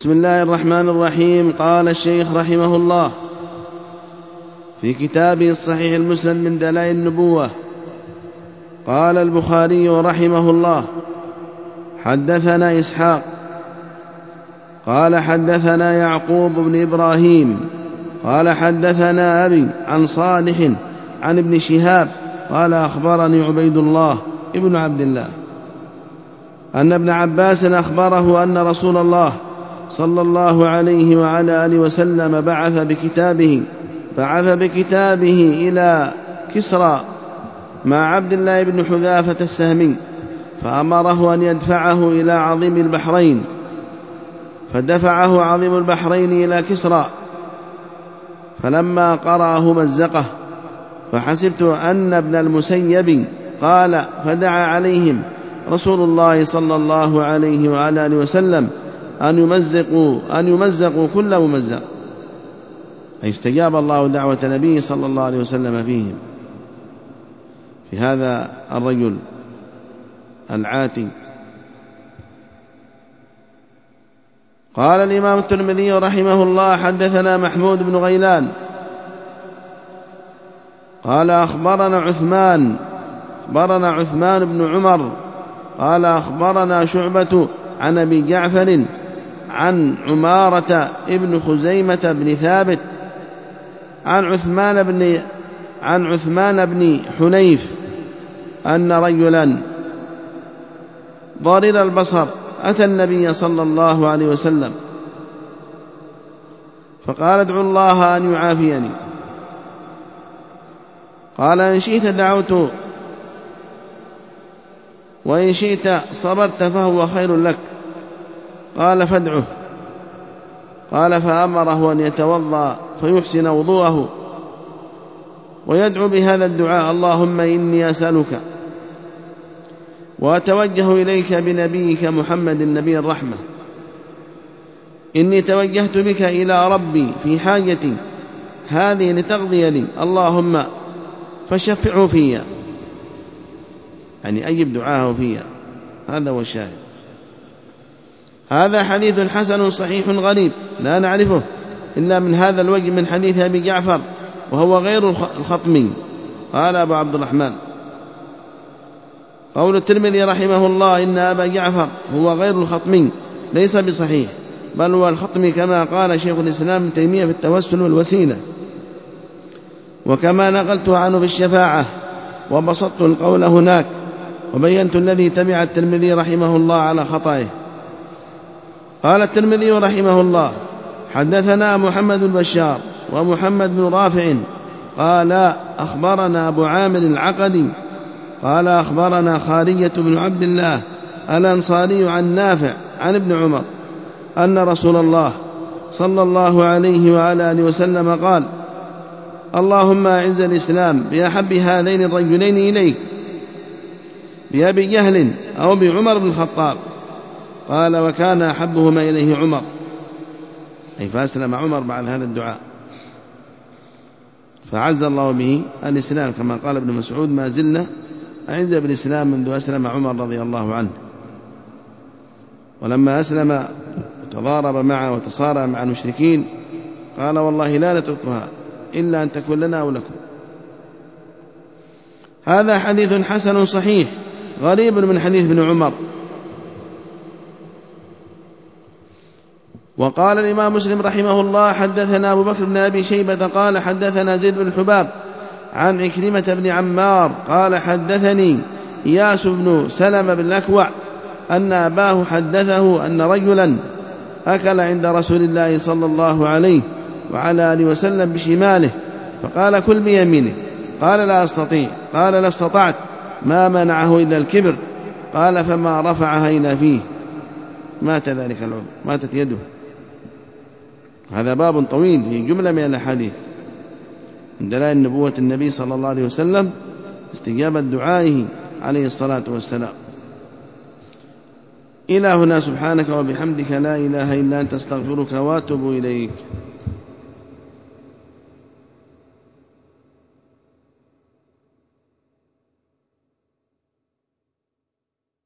بسم الله الرحمن الرحيم. قال الشيخ رحمه الله في كتابه الصحيح المسند من دلائل النبوة: قال البخاري رحمه الله: حدثنا إسحاق قال حدثنا يعقوب بن إبراهيم قال حدثنا أبي عن صالح عن ابن شهاب قال أخبرني عبيد الله ابن عبد الله أن ابن عباس أخبره أن رسول الله صلى الله عليه وعلى آله وسلم بعث بكتابه إلى كسرى مع عبد الله بن حذافة السهمي، فأمره أن يدفعه إلى عظيم البحرين، فدفعه عظيم البحرين إلى كسرى، فلما قرأه مزقه، فحسبت أن ابن المسيب قال: فدعا عليهم رسول الله صلى الله عليه وعلى آله وسلم أن يمزقوا كل ممزق، أي استجاب الله دعوة نبيه صلى الله عليه وسلم فيهم، في هذا الرجل العاتي. قال الإمام الترمذي رحمه الله: حدثنا محمود بن غيلان قال أخبرنا عثمان بن عمر قال أخبرنا شعبة عن أبي جعفر عن عمارة ابن خزيمة بن ثابت عن عثمان بن حنيف أن رجلا ضرير البصر أتى النبي صلى الله عليه وسلم فقال: ادعو الله أن يعافيني. قال: إن شئت دعوت وإن شئت صبرت فهو خير لك. قال: فادعه. قال: فأمره أن يتوضأ فيحسن وضوءه ويدعو بهذا الدعاء: اللهم إني أسألك وأتوجه إليك بنبيك محمد النبي الرحمة، إني توجهت بك إلى ربي في حاجتي هذه لتقضي لي، اللهم فشفعه فيها، يعني أجب دعاه فيها. هذا هو الشاهد. هذا حديث حسن صحيح غريب لا نعرفه إلا من هذا الوجه من حديث أبي جعفر وهو غير الخطمي. قال أبو عبد الرحمن: قول الترمذي رحمه الله إن أبا جعفر هو غير الخطمي ليس بصحيح، بل هو الخطمي كما قال شيخ الإسلام ابن تيمية في التوسل والوسيلة، وكما نقلت عنه في الشفاعة وبسطت القول هناك، وبينت الذي تبع الترمذي رحمه الله على خطئه. قال الترمذي رحمه الله: حدثنا محمد بن بشار ومحمد بن رافع قال أخبرنا أبو عامر العقدي قال أخبرنا خارجة بن عبد الله الأنصاري عن نافع عن ابن عمر أن رسول الله صلى الله عليه وعلى آله وسلم قال: اللهم أعز الإسلام بأحب هذين الرجلين إليك، بأبي جهل أو بعمر بن الخطاب. قال: وكان أحبهما إليه عمر، أي فأسلم عمر بعد هذا الدعاء، فعز الله به الإسلام كما قال ابن مسعود: ما زلنا أعز بالإسلام منذ أسلم عمر رضي الله عنه. ولما أسلم تضارب معه وتصارع مع المشركين قال: والله لا نتركها إلا أن تكون لنا أو لكم. هذا حديث حسن صحيح غريب من حديث ابن عمر. وقال الإمام مسلم رحمه الله: حدثنا أبو بكر بن أبي شيبة قال حدثنا زيد بن الحباب عن عكرمة بن عمار قال حدثني إياس بن سلمة بن الأكوع أن أباه حدثه أن رجلا أكل عند رسول الله صلى الله عليه وعلى آله وسلم بشماله، فقال: كل بيمينه. قال: لا أستطيع. قال: لا استطعت، ما منعه إلا الكبر. قال: فما رفعها إلى فيه. مات ذلك العضو، ماتت يده. هذا باب طويل في جملة من الأحاديث من دلائل نبوة النبي صلى الله عليه وسلم، استجابة دعائه عليه الصلاة والسلام. إلى هنا. سبحانك وبحمدك لا إله إلا أنت، استغفرك واتوب إليك.